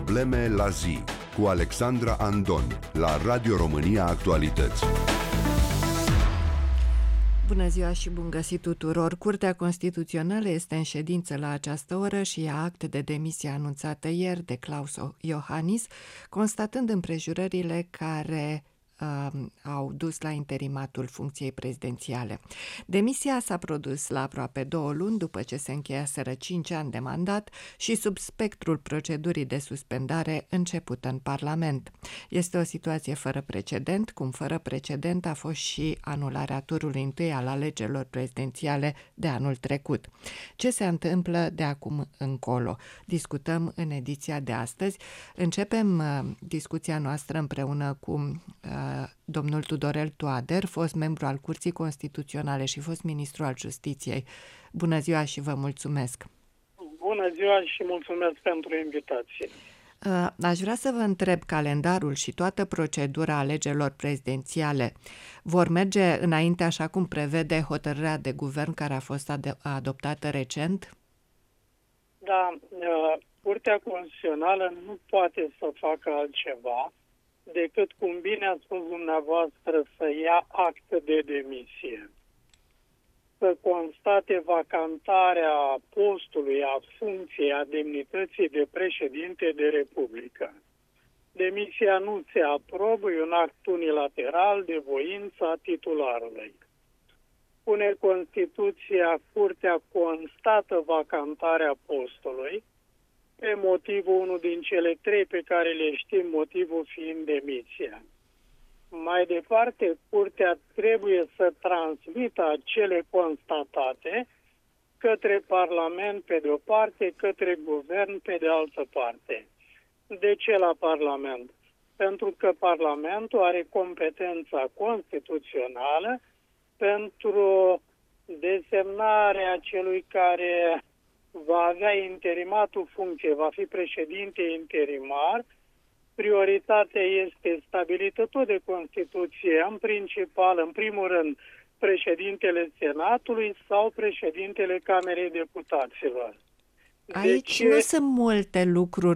Probleme la zi cu Alexandra Andon la Radio România Actualități. Bună ziua și bun găsit tuturor! Curtea Constituțională este în ședință la această oră și ia act de demisie anunțată ieri de Klaus Iohannis, constatând împrejurările care au dus la interimatul funcției prezidențiale. Demisia s-a produs la aproape 2 luni după ce se încheiaseră 5 ani de mandat și sub spectrul procedurii de suspendare începută în Parlament. Este o situație fără precedent, cum fără precedent a fost și anularea turului întâi al alegerilor prezidențiale de anul trecut. Ce se întâmplă de acum încolo? Discutăm în ediția de astăzi. Începem discuția noastră împreună cu domnul Tudorel Toader, fost membru al Curții Constituționale și fost ministru al Justiției. Bună ziua și vă mulțumesc! Bună ziua și mulțumesc pentru invitație! Aș vrea să vă întreb, calendarul și toată procedura alegerilor prezidențiale vor merge înainte așa cum prevede hotărârea de guvern care a fost adoptată recent? Da, Curtea Constituțională nu poate să facă altceva decât, cum bine a spus dumneavoastră, să ia act de demisie, să constate vacantarea postului, a funcției, a demnității de președinte de Republică. Demisia nu se aprobă, e un act unilateral de voință a titularului. Pune Constituția, Curtea constată vacantarea postului, pe motivul unul din cele 3 pe care le știm, motivul fiind demisia. Mai departe, Curtea trebuie să transmită acele constatate către Parlament pe de o parte, către Guvern pe de altă parte. De ce la Parlament? Pentru că Parlamentul are competența constituțională pentru desemnarea celui care va avea interimatul funcție, va fi președinte interimar. Prioritatea este stabilită tot de Constituție, în principal, în primul rând, președintele Senatului sau președintele Camerei Deputaților. Aici nu sunt multe lucruri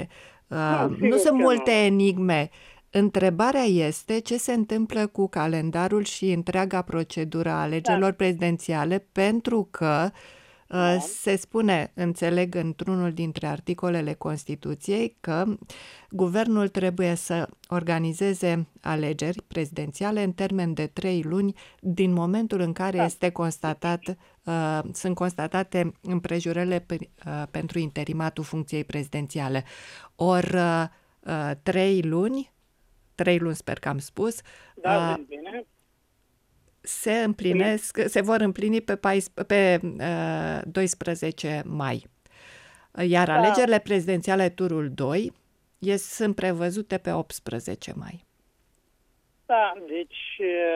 nu sunt multe enigme. Întrebarea este ce se întâmplă cu calendarul și întreaga procedură a alegerilor prezidențiale, pentru că se spune, înțeleg, într-unul dintre articolele Constituției că guvernul trebuie să organizeze alegeri prezidențiale în termen de 3 luni din momentul în care sunt constatate împrejurările pentru interimatul funcției prezidențiale. Ori 3 luni sper că am spus, bine. se vor împlini pe 12 mai. Iar alegerile prezidențiale turul 2 sunt prevăzute pe 18 mai. Da, deci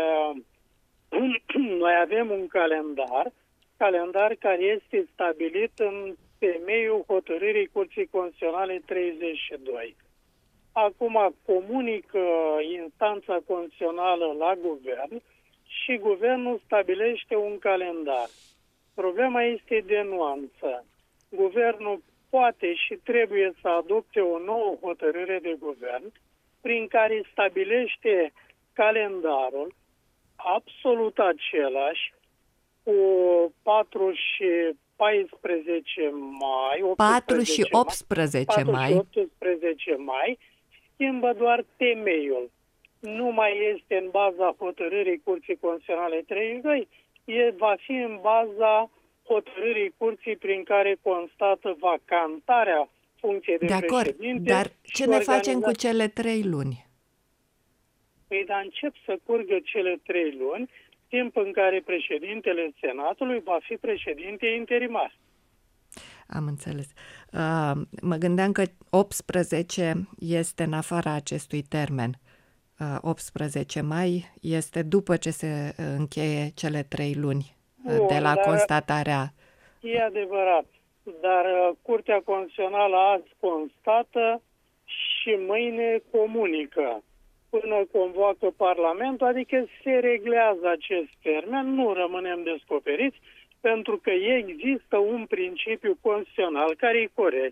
noi avem un calendar care este stabilit în temeiul hotărârii Curții Constituționale 32. Acum comunică instanța constituțională la guvern și guvernul stabilește un calendar. Problema este de nuanță. Guvernul poate și trebuie să adopte o nouă hotărâre de guvern prin care stabilește calendarul absolut același cu 4 și 14 mai, 4 și 18 mai, schimbă doar temeiul. Nu mai este în baza hotărârii Curții Constituționale 32, va fi în baza hotărârii Curții prin care constată vacantarea funcției de președinte. Dar ce ne facem cu cele 3 luni? Păi, dar încep să curgă cele 3 luni, timp în care președintele Senatului va fi președinte interimar. Am înțeles. Mă gândeam că 18 este în afara acestui termen. 18 mai este după ce se încheie cele 3 luni de la constatarea. E adevărat, dar Curtea Constituțională azi constată și mâine comunică. Până convoacă Parlamentul, adică se reglează acest termen, nu rămânem descoperiți, pentru că există un principiu constituțional care e corect.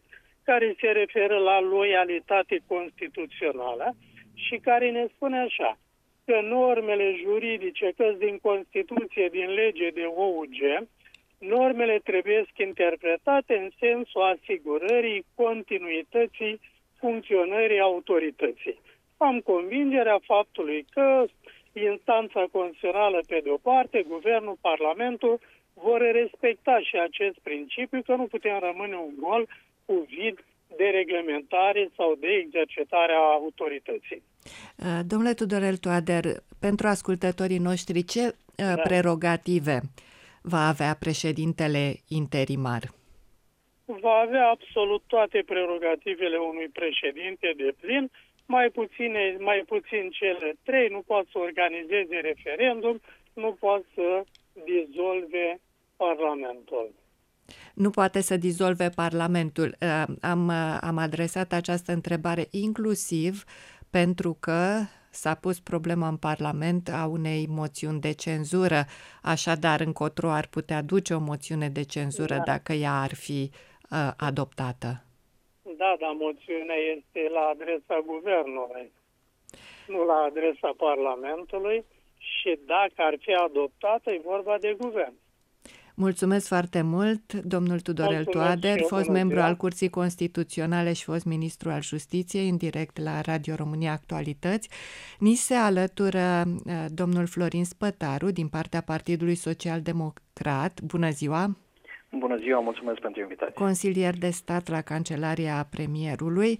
care se referă la loialitate constituțională și care ne spune așa, că normele juridice, că din Constituție, din lege, de OUG, normele trebuie interpretate în sensul asigurării continuității funcționării autorității. Am convingerea faptului că instanța constituțională pe de o parte, guvernul, parlamentul vor respecta și acest principiu, că nu putem rămâne un gol cu vid de reglementare sau de exercitare a autorității. Domnule Tudorel Toader, pentru ascultătorii noștri, ce prerogative va avea președintele interimar? Va avea absolut toate prerogativele unui președinte de plin, mai puțin cele 3, nu poate să organizeze referendum, nu poate să dizolve Parlamentul. Nu poate să dizolve Parlamentul. Am adresat această întrebare inclusiv pentru că s-a pus problema în Parlament a unei moțiuni de cenzură. Așadar, încotro ar putea duce o moțiune de cenzură dacă ea ar fi adoptată. Da, dar moțiunea este la adresa guvernului, nu la adresa Parlamentului, și dacă ar fi adoptată, e vorba de guvern. Mulțumesc foarte mult, domnul Tudorel Toader, fost membru al Curții Constituționale și fost ministru al Justiției, în direct la Radio România Actualități. Ni se alătură domnul Florin Spătaru, din partea Partidului Social Democrat. Bună ziua! Bună ziua, mulțumesc pentru invitație. Consilier de stat la Kancelaria Premierului.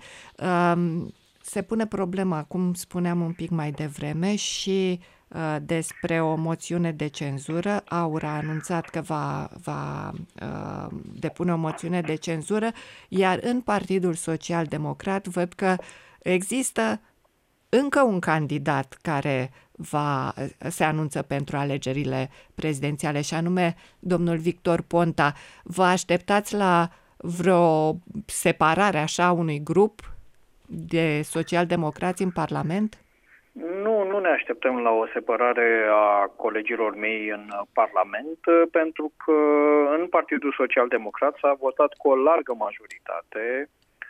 Se pune problema, cum spuneam un pic mai devreme, și despre o moțiune de cenzură. AUR a anunțat că va depune o moțiune de cenzură, iar în Partidul Social Democrat văd că există încă un candidat care se anunță pentru alegerile prezidențiale, și anume domnul Victor Ponta. Vă așteptați la vreo separare așa unui grup de social-democrați în Parlament? Nu ne așteptăm la o separare a colegilor mei în Parlament, pentru că în Partidul Social Democrat s-a votat cu o largă majoritate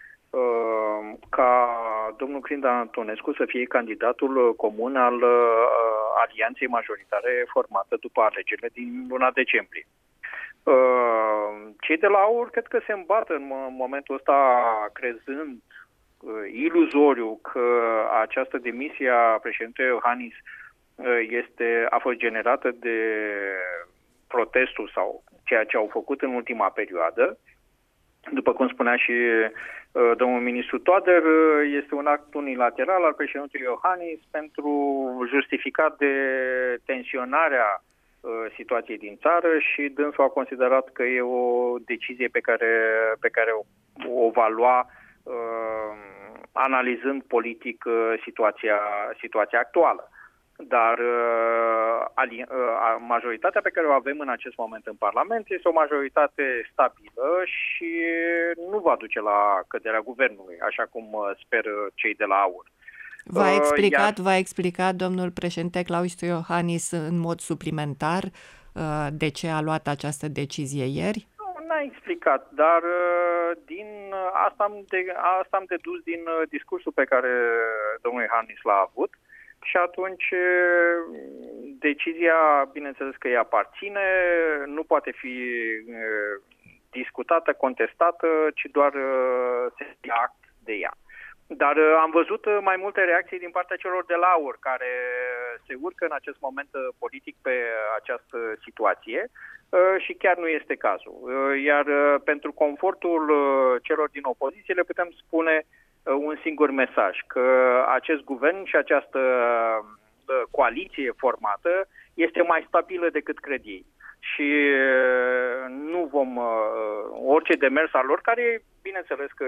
ca domnul Crinda Antonescu să fie candidatul comun al alianței majoritare formată după alegerile din luna decembrie. Cei de la AUR cred că se îmbată în momentul ăsta crezând iluzoriu că această demisie a președintelui Iohannis a fost generată de protestul sau ceea ce au făcut în ultima perioadă. După cum spunea și domnul ministru Toader, este un act unilateral al președintelui Iohannis pentru justificat de tensionarea situației din țară și dânsul a considerat că e o decizie pe care o va lua analizând politic situația actuală. Dar majoritatea pe care o avem în acest moment în Parlament este o majoritate stabilă și nu va duce la căderea guvernului, așa cum sper cei de la AUR. V-a explicat domnul președinte Claus Iohannis în mod suplimentar de ce a luat această decizie ieri? N-a explicat, dar asta am dedus din discursul pe care domnul Iohannis l-a avut. Și atunci decizia, bineînțeles că îi aparține, nu poate fi discutată, contestată, ci doar se ia act de ea. Dar am văzut mai multe reacții din partea celor de la AUR, care se urcă în acest moment politic pe această situație și chiar nu este cazul. Iar pentru confortul celor din opoziție le putem spune un singur mesaj, că acest guvern și această coaliție formată este mai stabilă decât cred ei. Și nu vom, orice demers al lor, care bineînțeles că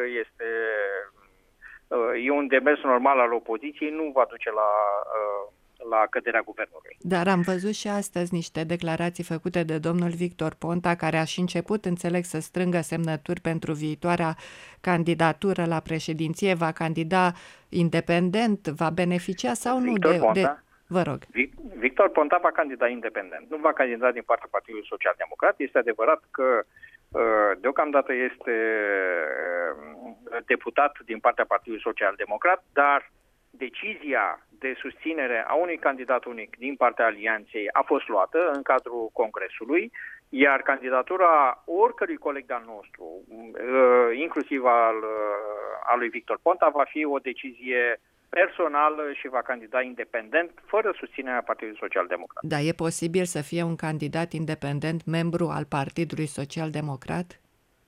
e un demers normal al opoziției, nu va duce la căderea guvernului. Dar am văzut și astăzi niște declarații făcute de domnul Victor Ponta, care a și început, înțeleg, să strângă semnături pentru viitoarea candidatură la președinție. Va candida independent? Va beneficia sau Victor nu Ponta? Vă rog. Victor Ponta va candida independent. Nu va candida din partea Partidului Social Democrat. Este adevărat că deocamdată este deputat din partea Partidului Social Democrat, dar decizia de susținere a unui candidat unic din partea Alianței a fost luată în cadrul Congresului, iar candidatura oricărui coleg de-al nostru, inclusiv al lui Victor Ponta, va fi o decizie personală și va candida independent, fără susținerea Partidului Social Democrat. Da, e posibil să fie un candidat independent membru al Partidului Social Democrat?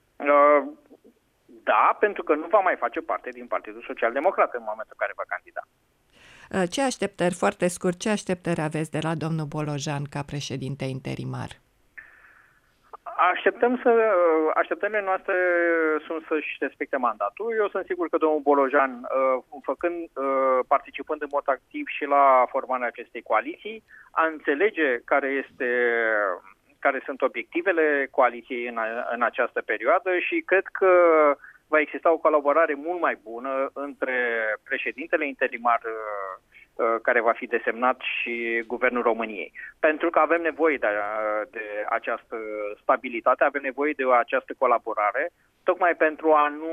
Da, pentru că nu va mai face parte din Partidul Social Democrat în momentul în care va candida. Ce așteptări, foarte scurt, ce așteptări aveți de la domnul Bolojan ca președinte interimar? Așteptările noastre sunt să-și respecte mandatul. Eu sunt sigur că domnul Bolojan, participând în mod activ și la formarea acestei coaliții, a înțelege care sunt obiectivele coaliției în această perioadă și cred că va exista o colaborare mult mai bună între președintele interimar care va fi desemnat și Guvernul României. Pentru că avem nevoie de această stabilitate, avem nevoie de această colaborare, tocmai pentru a nu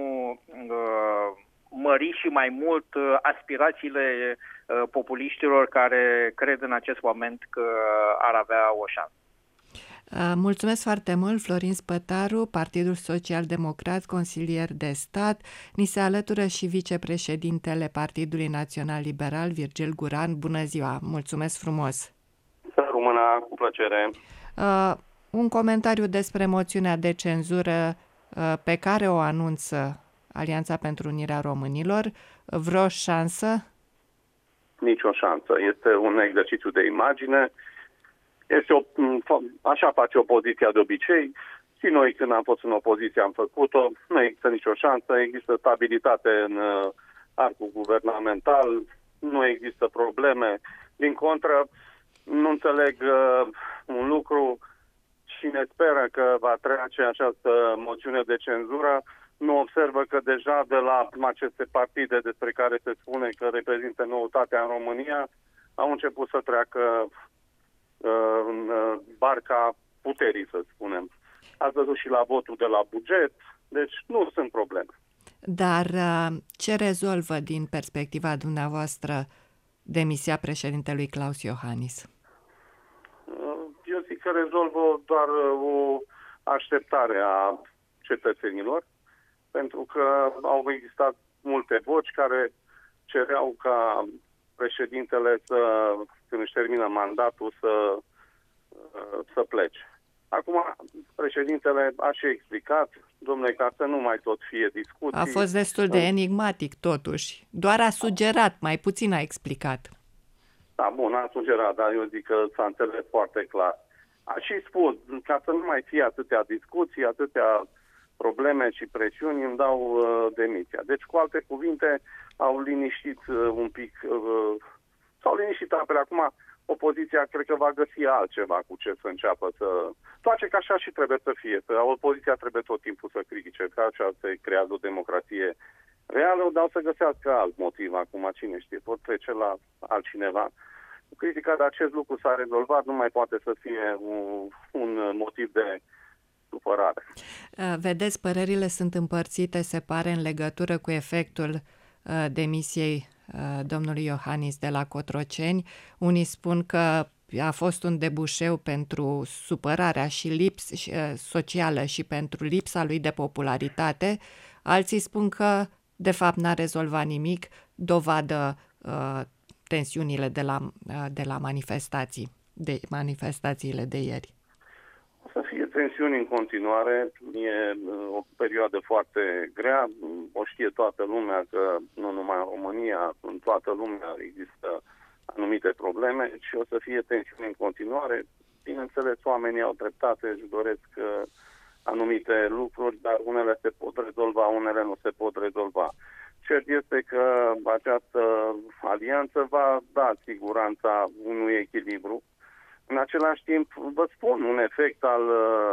mări și mai mult aspirațiile populiștilor care cred în acest moment că ar avea o șansă. Mulțumesc foarte mult, Florin Spătaru, Partidul Social Democrat, consilier de stat. Ni se alătură și vicepreședintele Partidului Național Liberal, Virgil Guran. Bună ziua! Mulțumesc frumos! Să rămână, cu plăcere! Un comentariu despre moțiunea de cenzură pe care o anunță Alianța pentru Unirea Românilor. Vreo șansă? Nici o șansă. Este un exercițiu de imagine. Așa face opoziția de obicei. Și noi, când am fost în opoziție, am făcut-o. Nu există nicio șansă. Există stabilitate în arcul guvernamental. Nu există probleme. Din contră, nu înțeleg un lucru. Cine speră că va trece această moțiune de cenzură, nu observă că deja de la aceste partide despre care se spune că reprezintă noutatea în România, au început să treacă în barca puterii, să spunem. Ați văzut și la votul de la buget, deci nu sunt probleme. Dar ce rezolvă din perspectiva dumneavoastră demisia președintelui Klaus Iohannis? Eu zic că rezolvă doar o așteptare a cetățenilor, pentru că au existat multe voci care cereau ca președintele când își termină mandatul, să plece. Acum, președintele a și explicat, domnule, ca să nu mai tot fie discuții. A fost destul de enigmatic, totuși. Doar a sugerat, mai puțin a explicat. Da, bun, a sugerat, dar eu zic că s-a înțeles foarte clar. A și spus, ca să nu mai fie atâtea discuții, atâtea probleme și presiuni, îmi dau demisia. Deci, cu alte cuvinte, au liniștit un pic, s-au liniștit apele. Acum, opoziția cred că va găsi altceva cu ce să înceapă să... Toate că așa și trebuie să fie. Opoziția trebuie tot timpul să critique, că așa se creează o democrație reală, dar o să găsească alt motiv acum, cine știe, pot trece la altcineva. Critica de acest lucru s-a rezolvat, nu mai poate să fie un motiv de supărare. Vedeți, părerile sunt împărțite, se pare, în legătură cu efectul demisiei domnului Iohannis de la Cotroceni. Unii spun că a fost un debușeu pentru supărarea și socială și pentru lipsa lui de popularitate. Alții spun că, de fapt, n-a rezolvat nimic, dovadă tensiunile de la manifestațiile de ieri. O să fie tensiuni în continuare. E o perioadă foarte grea. O știe toată lumea că nu numai în România, în toată lumea există anumite probleme și o să fie tensiuni în continuare. Bineînțeles, oamenii au dreptate, își doresc anumite lucruri, dar unele se pot rezolva, unele nu se pot rezolva. Cert este că această alianță va da siguranța unui echilibru. În același timp, vă spun, un efect al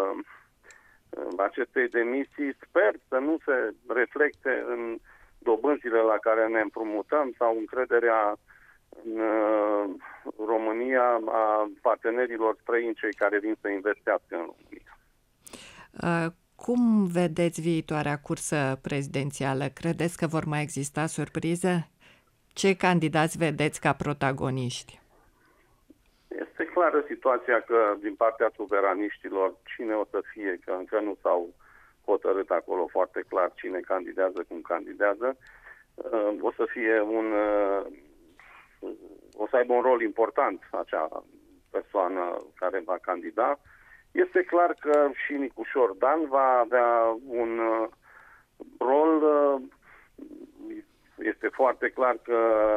acestei demisii, sper să nu se reflecte în dobânzile la care ne împrumutăm sau încrederea în România a partenerilor străini, cei care vin să investească în România. Cum vedeți viitoarea cursă prezidențială? Credeți că vor mai exista surprize? Ce candidați vedeți ca protagoniști? Este clară situația că din partea suveraniștilor cine o să fie, că încă nu s-au hotărât acolo foarte clar cine candidează, cum candidează, o să fie o să aibă un rol important acea persoană care va candida. Este clar că și Nicușor Dan va avea un rol. Este foarte clar că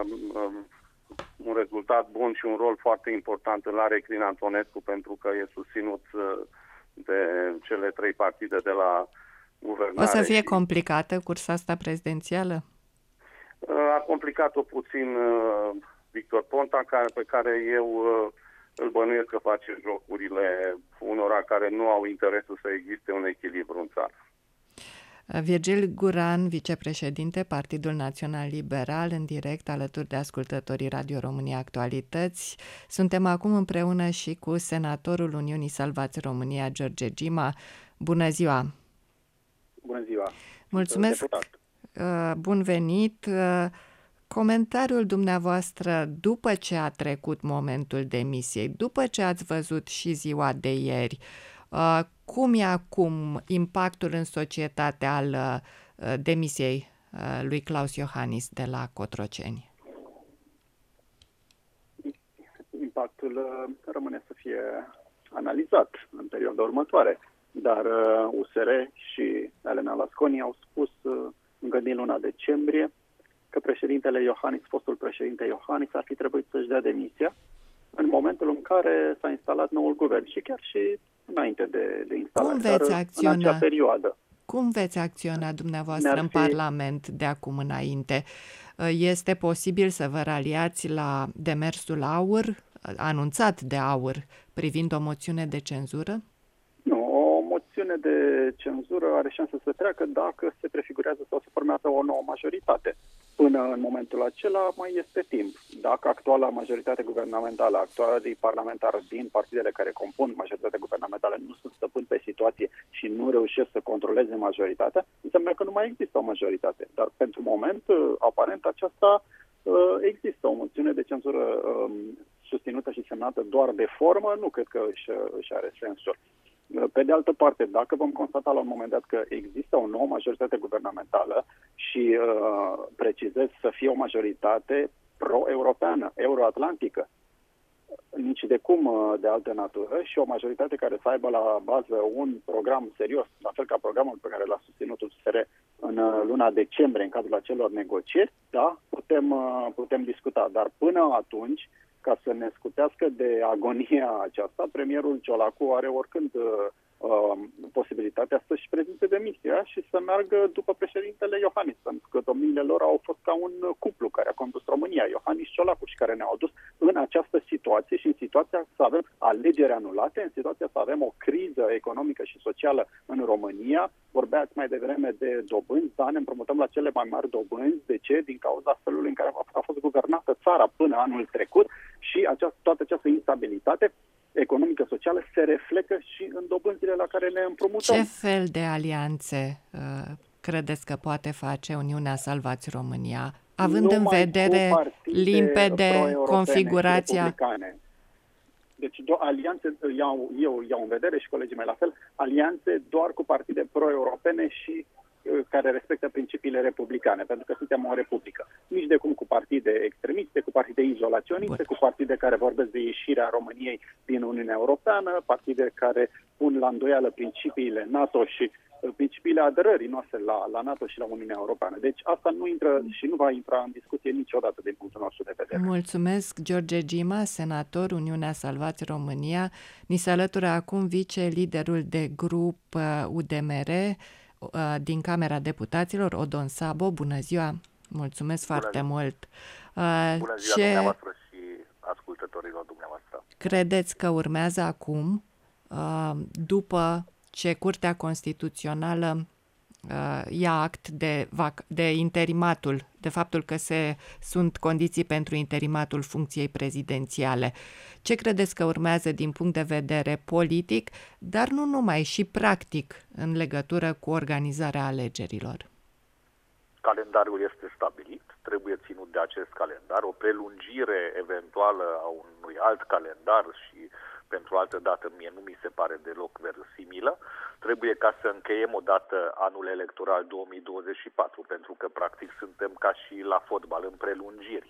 un rezultat bun și un rol foarte important îl are Crin Antonescu, pentru că e susținut de cele 3 partide de la guvernare. O să fie complicată cursa asta prezidențială? A complicat-o puțin Victor Ponta, pe care eu îl bănuiesc că face jocurile unora care nu au interesul să existe un echilibru în țară. Virgil Guran, vicepreședinte Partidul Național Liberal, în direct alături de ascultătorii Radio România Actualități. Suntem acum împreună și cu senatorul Uniunii Salvați România, George Gima. Bună ziua! Bună ziua! Mulțumesc! Deputat. Bun venit! Comentariul dumneavoastră după ce a trecut momentul demisiei, după ce ați văzut și ziua de ieri, cum e acum impactul în societate al demisiei lui Klaus Iohannis de la Cotroceni? Impactul rămâne să fie analizat în perioada următoare, dar USR și Elena Lasconi au spus încă din luna decembrie că președintele Iohannis, fostul președinte Iohannis, ar fi trebuit să-și dea demisia în momentul în care s-a instalat noul guvern și chiar și înainte de instalare, în acea perioadă. Cum veți acționa dumneavoastră în Parlament de acum înainte? Este posibil să vă raliați la demersul AUR, anunțat de AUR, privind o moțiune de cenzură? Nu, o moțiune de cenzură are șanse să treacă dacă se prefigurează sau se formează o nouă majoritate. Până în momentul acela mai este timp. Dacă actuala majoritate guvernamentală, actualii parlamentari din partidele care compun majoritatea guvernamentală nu sunt stăpâni pe situație și nu reușesc să controleze majoritatea, înseamnă că nu mai există o majoritate. Dar pentru moment, aparent, aceasta există o moțiune de cenzură susținută și semnată doar de formă, nu cred că își are sensul. Pe de altă parte, dacă vom constata la un moment dat că există o nouă majoritate guvernamentală și precizez să fie o majoritate pro-europeană, euroatlantică, nici de cum de altă natură, și o majoritate care să aibă la bază un program serios, la fel ca programul pe care l-a susținut USR în luna decembrie în cadrul acelor negocieri, da, putem discuta. Dar până atunci, ca să ne scutească de agonia aceasta, premierul Ciolacu are oricând posibilitatea să-și prezinte demisia și să meargă după președintele Iohannis, pentru că domniile lor au fost ca un cuplu care a condus România, Iohannis-Ciolacu, și care ne-au adus în această situație și în situația să avem alegeri anulate, în situația să avem o criză economică și socială în România. Vorbeați mai devreme de dobânzi, da, ne împrumutăm la cele mai mari dobânzi. De ce? Din cauza felului în care a fost guvernată țara până anul trecut și toată această instabilitate economică, socială se reflectă și în dobânzile la care ne împrumutăm. Ce fel de alianțe credeți că poate face Uniunea Salvați România, având în vedere limpede configurația? Deci alianțe, eu iau în vedere și colegii mei la fel, alianțe doar cu partide pro-europene și care respectă principiile republicane, pentru că suntem o republică. Nici de cum cu partide extremiste, cu partide izolaționiste, cu partide care vorbesc de ieșirea României din Uniunea Europeană, partide care pun la îndoială principiile NATO și principiile aderării noastre la NATO și la Uniunea Europeană. Deci asta nu intră și nu va intra în discuție niciodată din punctul nostru de vedere. Mulțumesc, George Gima, senator Uniunea Salvați România. Ni se alătură acum vice-liderul de grup UDMR din Camera Deputaților, Odon Sabo. Bună ziua! Mulțumesc foarte mult! Bună ziua dumneavoastră și ascultătorilor dumneavoastră! Credeți că urmează acum, după ce Curtea Constituțională ia act de interimatul, de faptul că sunt condiții pentru interimatul funcției prezidențiale. Ce credeți că urmează din punct de vedere politic, dar nu numai, și practic, în legătură cu organizarea alegerilor? Calendarul este stabilit, trebuie ținut de acest calendar. O prelungire eventuală a unui alt calendar și pentru altă dată mie nu mi se pare deloc verosimilă. Trebuie ca să încheiem odată anul electoral 2024, pentru că practic suntem ca și la fotbal, în prelungiri.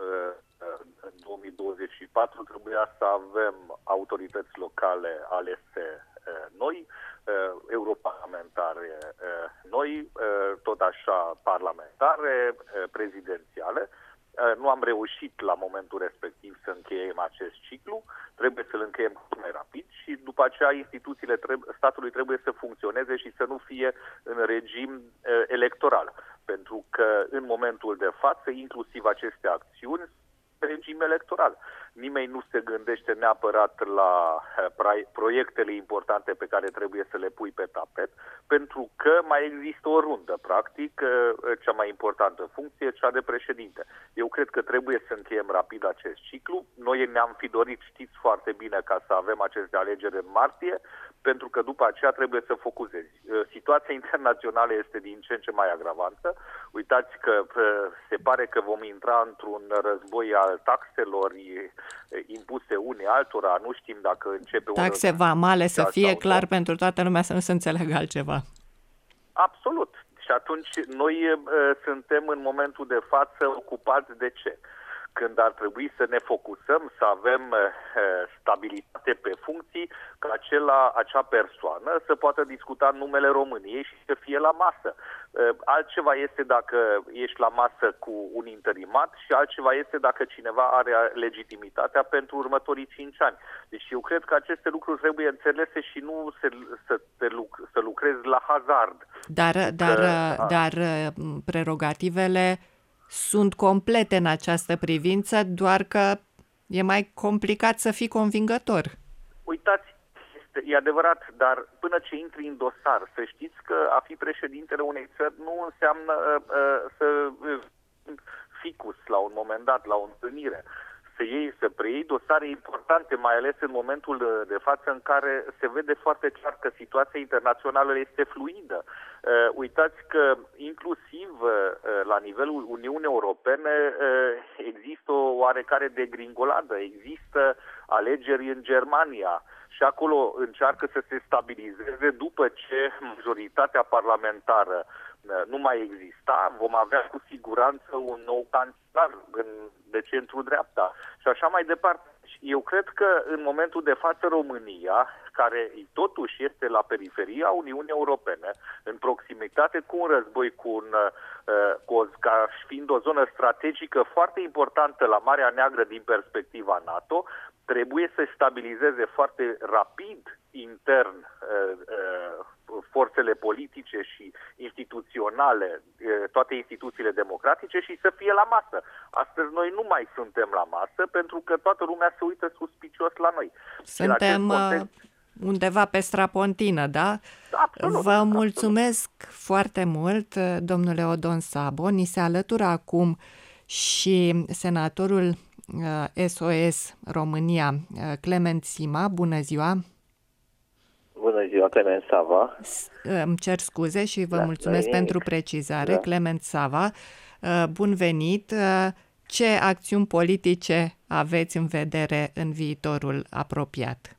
În 2024 trebuia să avem autorități locale alese noi, europarlamentare noi, tot așa parlamentare, prezidențiale. Nu am reușit la momentul respectiv să încheiem acest ciclu, trebuie să-l încheiem cât mai rapid și după aceea instituțiile statului trebuie să funcționeze și să nu fie în regim electoral. Pentru că în momentul de față, inclusiv aceste acțiuni, regim electoral. Nimeni nu se gândește neapărat la proiectele importante pe care trebuie să le pui pe tapet, pentru că mai există o rundă, practic, cea mai importantă funcție, cea de președinte. Eu cred că trebuie să încheiem rapid acest ciclu. Noi ne-am fi dorit, știți foarte bine, ca să avem aceste alegeri în martie, pentru că după aceea trebuie să focusezi. Situația internațională este din ce în ce mai agravantă. Uitați că se pare că vom intra într-un război al taxelor impuse unii altora, nu știm dacă începe taxe vamale, să fie clar pentru toată lumea, să nu se înțeleagă altceva. Absolut. Și atunci noi suntem în momentul de față ocupați de ce? Când ar trebui să ne focusăm, să avem stabilitate pe funcții, ca acea persoană să poată discuta numele României și să fie la masă. Altceva este dacă ești la masă cu un interimat și altceva este dacă cineva are legitimitatea pentru următorii 5 ani. Deci eu cred că aceste lucruri trebuie înțelese și nu să lucrezi la hazard. Dar prerogativele sunt complete în această privință, doar că e mai complicat să fii convingător. Uitați, e adevărat, dar până ce intri în dosar, să știți că a fi președintele unei țări nu înseamnă să ficus la un moment dat, la o întâlnire. Să preiei dosare importante, mai ales în momentul de față în care se vede foarte clar că situația internațională este fluidă. Uitați că inclusiv la nivelul Uniunii Europene există o oarecare degringoladă, există alegeri în Germania și acolo încearcă să se stabilizeze după ce majoritatea parlamentară nu mai exista, vom avea cu siguranță un nou cancelar de centru-dreapta și așa mai departe. Eu cred că în momentul de față România, care totuși este la periferia Uniunii Europene, în proximitate cu un război, ca fiind o zonă strategică foarte importantă la Marea Neagră din perspectiva NATO, trebuie să stabilizeze foarte rapid intern forțele politice și instituționale, toate instituțiile democratice și să fie la masă. Astăzi noi nu mai suntem la masă pentru că toată lumea se uită suspicios la noi. Suntem undeva pe strapontină, da? Absolut. Vă mulțumesc foarte mult, domnule Odon Szabo. Ni se alătură acum și senatorul SOS România, Clement Sima. Bună ziua! Bună ziua, Clement Sava. Îmi cer scuze și vă mulțumesc pentru precizare. Da. Clement Sava, bun venit! Ce acțiuni politice aveți în vedere în viitorul apropiat?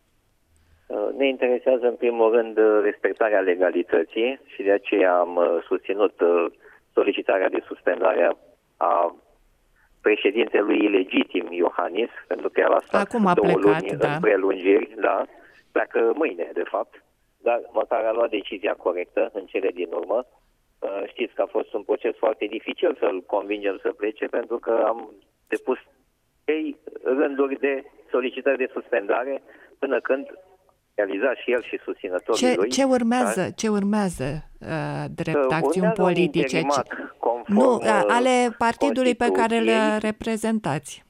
Ne interesează în primul rând respectarea legalității și de aceea am susținut solicitarea de suspendare a președintelui ilegitim Iohannis, pentru că el a stat acum a 2 plecat, luni da. în prelungiri, da, pleacă mâine, de fapt, dar măcar a luat decizia corectă în cele din urmă. Știți că a fost un proces foarte dificil să-l convingem să plece, pentru că am depus 3 rânduri de solicitări de suspendare până când realiza și el și susținătorii lui. Ce urmează drept acțiuni politice? Conform, ale partidului pe care le reprezentați.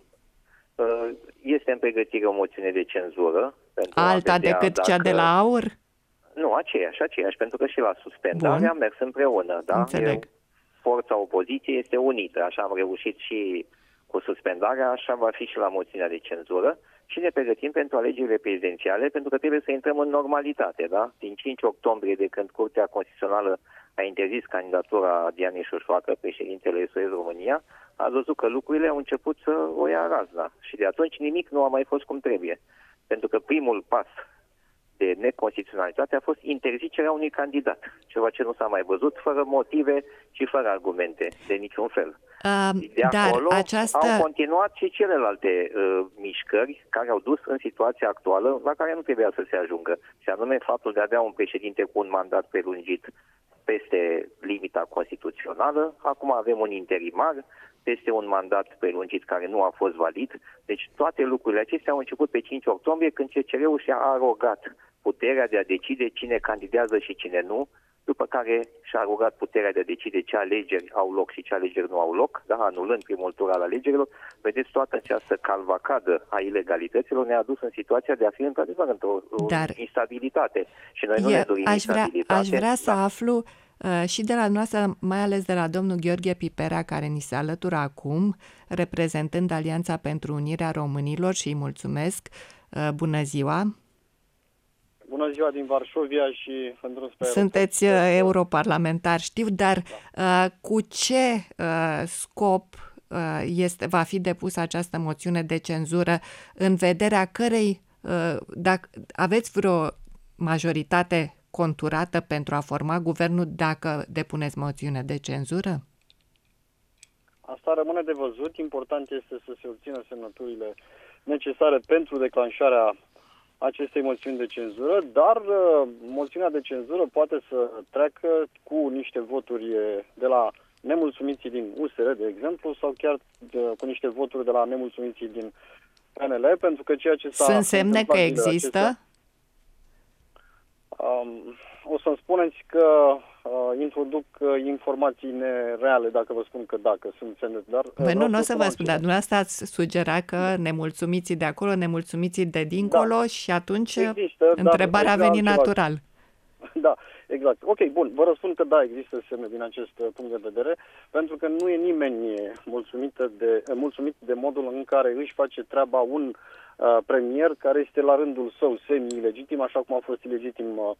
Este în pregătire o moțiune de cenzură. Alta decât cea de la AUR? Nu, aceeași, pentru că și la suspendare am mers împreună, da? Înțeleg. Forța opoziției este unită, așa am reușit și cu suspendarea, așa va fi și la moțiunea de cenzură și ne pregătim pentru alegerile prezidențiale, pentru că trebuie să intrăm în normalitate, da? Din 5 octombrie, de când Curtea Constituțională a interzis candidatura Dianei Șoșoacă, președintele SOS România, a văzut că lucrurile au început să o ia razna și de atunci nimic nu a mai fost cum trebuie. Pentru că primul pas de neconstituționalitate a fost interzicerea unui candidat, ceva ce nu s-a mai văzut, fără motive și fără argumente, de niciun fel. De acolo au continuat și celelalte mișcări care au dus în situația actuală la care nu trebuia să se ajungă, și anume faptul de a avea un președinte cu un mandat prelungit peste limita constituțională. Acum avem un interimar peste un mandat prelungit care nu a fost valid. Deci toate lucrurile acestea au început pe 5 octombrie, când CCR-ul și-a arogat puterea de a decide cine candidează și cine nu, după care și-a arogat puterea de a decide ce alegeri au loc și ce alegeri nu au loc, da, anulând primul tur al alegerilor. Vedeți, toată această calvacadă a ilegalităților ne-a dus în situația de a fi într-adevăr într-o instabilitate. Și noi nu ne dorim instabilitate. Aș vrea să aflu și de la noastră, mai ales de la domnul Gheorghe Piperea, care ni se alătură acum, reprezentând Alianța pentru Unirea Românilor, și îi mulțumesc. Bună ziua! Bună ziua din Varșovia și pentru spre Sunteți europarlamentar, știu, dar cu ce scop va fi depusă această moțiune de cenzură, în vederea cărei, dacă aveți vreo majoritate conturată pentru a forma guvernul dacă depuneți moțiune de cenzură? Asta rămâne de văzut. Important este să se obțină semnăturile necesare pentru declanșarea acestei moțiuni de cenzură, dar moțiunea de cenzură poate să treacă cu niște voturi de la nemulțumiții din USR, de exemplu, sau chiar cu niște voturi de la nemulțumiții din PNL, pentru că ceea ce s-a... Sunt semne că există? O să-mi spuneți că introduc informații nereale dacă vă spun că sunt semne, dar... Nu o să vă spun, dar dumneavoastră ați sugera că nemulțumiții de acolo, nemulțumiții de dincolo, și atunci întrebarea a venit natural. Da, exact. Ok, bun, vă răspund că da, există semne din acest punct de vedere, pentru că nu e nimeni mulțumit de modul în care își face treaba un premier care este la rândul său semi-ilegitim, așa cum a fost ilegitim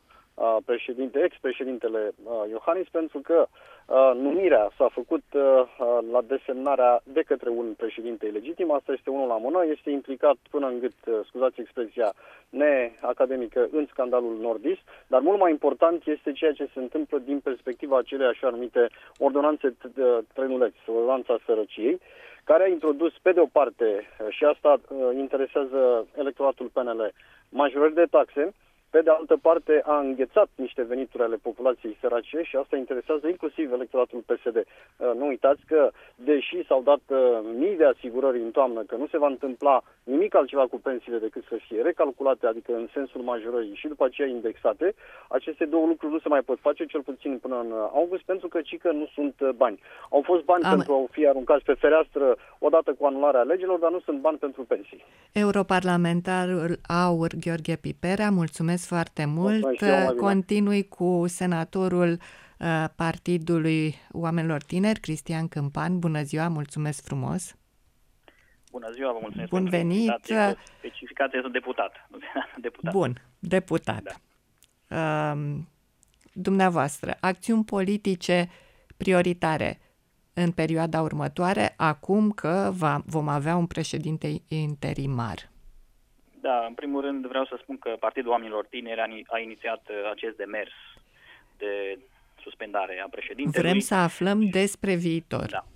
ex-președintele Iohannis, pentru că numirea s-a făcut la desemnarea de către un președinte ilegitim. Asta este unul la mână, este implicat până în gât, scuzați expresia neacademică, în scandalul Nordis, dar mult mai important este ceea ce se întâmplă din perspectiva acelei așa numite ordonanțe trenuleți, ordonanța sărăciei, care a introdus, pe de o parte, și asta interesează electoratul PNL, majorări de taxe, pe de altă parte a înghețat niște venituri ale populației sărace și asta interesează inclusiv electoratul PSD. Nu uitați că, deși s-au dat mii de asigurări în toamnă că nu se va întâmpla nimic altceva cu pensiile decât să fie recalculate, adică în sensul majorării și după aceea indexate, aceste două lucruri nu se mai pot face, cel puțin până în august, pentru că cică nu sunt bani. Au fost bani pentru a fi aruncați pe fereastră odată cu anularea alegerilor, dar nu sunt bani pentru pensii. Europarlamentarul AUR Gheorghe Piperea, mulțumesc foarte mult. Continui cu senatorul Partidului Oamenilor Tineri, Cristian Câmpan. Bună ziua, mulțumesc frumos. Bună ziua, vă mulțumesc. Bun venit. Specificația este deputat. Bun, deputat. Da. Dumneavoastră, acțiuni politice prioritare în perioada următoare, acum că vom avea un președinte interimar. Da, în primul rând vreau să spun că Partidul Oamenilor Tineri a inițiat acest demers de suspendare a președintelui. Vrem să aflăm despre viitor. Da.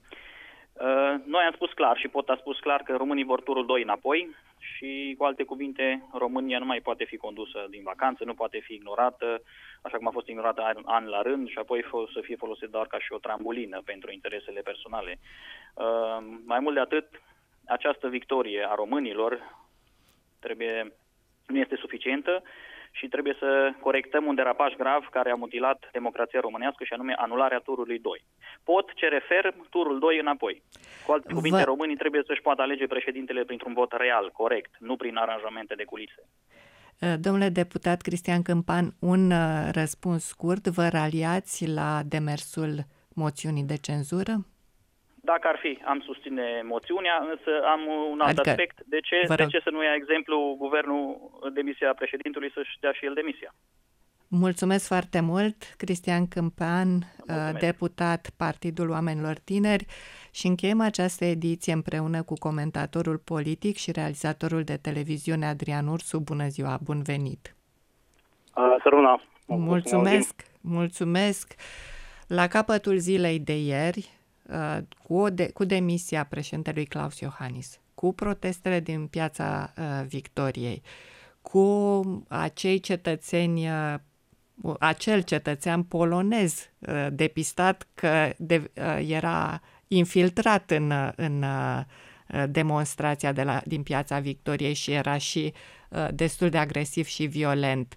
Noi am spus clar și a spus clar că românii vor turul 2 înapoi și, cu alte cuvinte, România nu mai poate fi condusă din vacanță, nu poate fi ignorată, așa cum a fost ignorată an la rând și apoi să fie folosită doar ca și o trambulină pentru interesele personale. Mai mult de atât, această victorie a românilor nu este suficientă și trebuie să corectăm un derapaj grav care a mutilat democrația românească, și anume anularea turului 2. Pot cere ferm turul 2 înapoi. Cu alte cuvinte, românii trebuie să-și poată alege președintele printr-un vot real, corect, nu prin aranjamente de culise. Domnule deputat Cristian Câmpan, un răspuns scurt. Vă raliați la demersul moțiunii de cenzură? Dacă ar fi, am susține moțiunea, însă am un alt aspect. De ce să nu ia exemplu guvernul demisia președintelui să-și dea și el demisia? Mulțumesc foarte mult, Cristian Câmpan, deputat Partidul Oamenilor Tineri, și încheiem această ediție împreună cu comentatorul politic și realizatorul de televiziune Adrian Ursu. Bună ziua, bun venit! Săruna! Mulțumesc! La capătul zilei de ieri, cu demisia președintelui Klaus Iohannis, cu protestele din Piața Victoriei, cu acel cetățean polonez depistat că era infiltrat în demonstrația din Piața Victoriei și era și destul de agresiv și violent.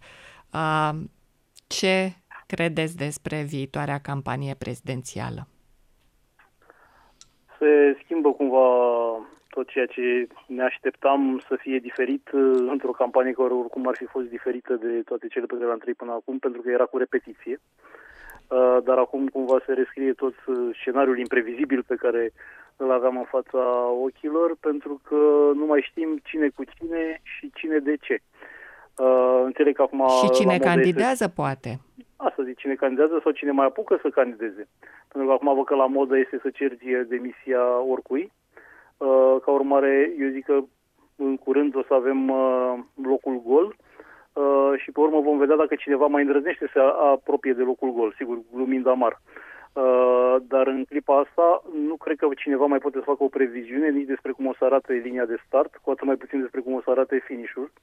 Ce credeți despre viitoarea campanie prezidențială? Se schimbă cumva tot ceea ce ne așteptam să fie diferit într-o campanie care oricum ar fi fost diferită de toate cele pe care le-am trăit până acum, pentru că era cu repetiție. Dar acum cumva se rescrie tot scenariul imprevizibil pe care îl aveam în fața ochilor, pentru că nu mai știm cine cu cine și cine de ce. Înțeleg că acum... Și cine candidează, poate. Asta zic, cine candidează sau cine mai apucă să candideze. Pentru că acum văd că la modă este să ceri demisia oricui. Ca urmare, eu zic că în curând o să avem locul gol și pe urmă vom vedea dacă cineva mai îndrăznește să apropie de locul gol, sigur, glumind amar. Dar în clipa asta nu cred că cineva mai poate să facă o previziune nici despre cum o să arate linia de start, cu atât mai puțin despre cum o să arate finish-ul,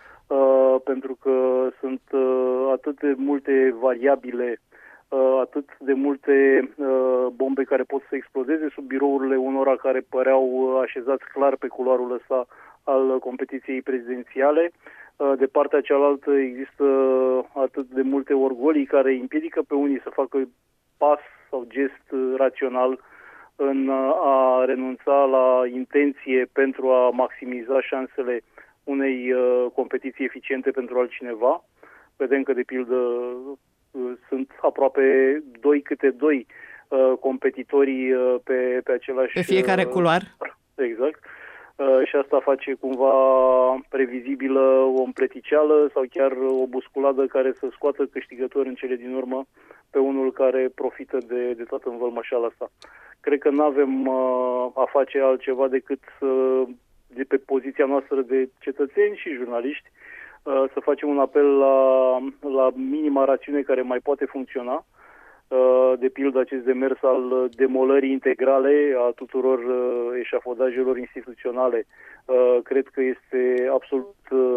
pentru că sunt atât de multe variabile, atât de multe bombe care pot să explodeze sub birourile unora care păreau așezați clar pe culoarul ăsta al competiției prezidențiale. De partea cealaltă există atât de multe orgolii care împiedică pe unii să facă pas sau gest rațional în a renunța la intenție pentru a maximiza șansele unei competiții eficiente pentru altcineva. Vedem că, de pildă, sunt aproape 2 câte 2 competitorii pe același... Pe fiecare culoar. Exact. Și asta face cumva previzibilă o împleticeală sau chiar o busculadă care să scoată câștigător în cele din urmă pe unul care profită de toată învălmășeala asta. Cred că nu avem a face altceva decât de pe poziția noastră de cetățeni și jurnaliști să facem un apel la minima rațiune care mai poate funcționa, de pildă acest demers al demolării integrale a tuturor eșafodajelor instituționale. Cred că este absolut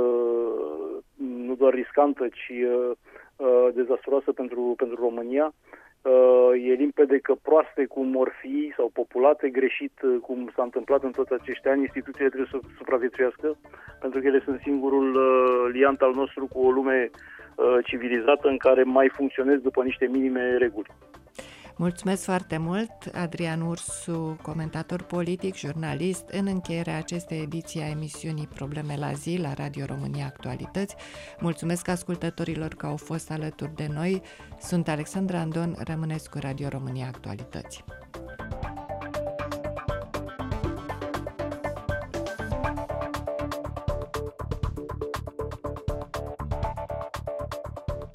nu doar riscantă, ci dezastruoasă pentru România. E limpede că proaste cum or fi sau populate greșit cum s-a întâmplat în toți acești ani, instituțiile trebuie să supraviețuiască, pentru că ele sunt singurul liant al nostru cu o lume civilizată în care mai funcționez după niște minime reguli. Mulțumesc foarte mult, Adrian Ursu, comentator politic, jurnalist, în încheierea acestei ediții a emisiunii Probleme la zi la Radio România Actualități. Mulțumesc ascultătorilor că au fost alături de noi. Sunt Alexandra Andon, rămâneți cu Radio România Actualități.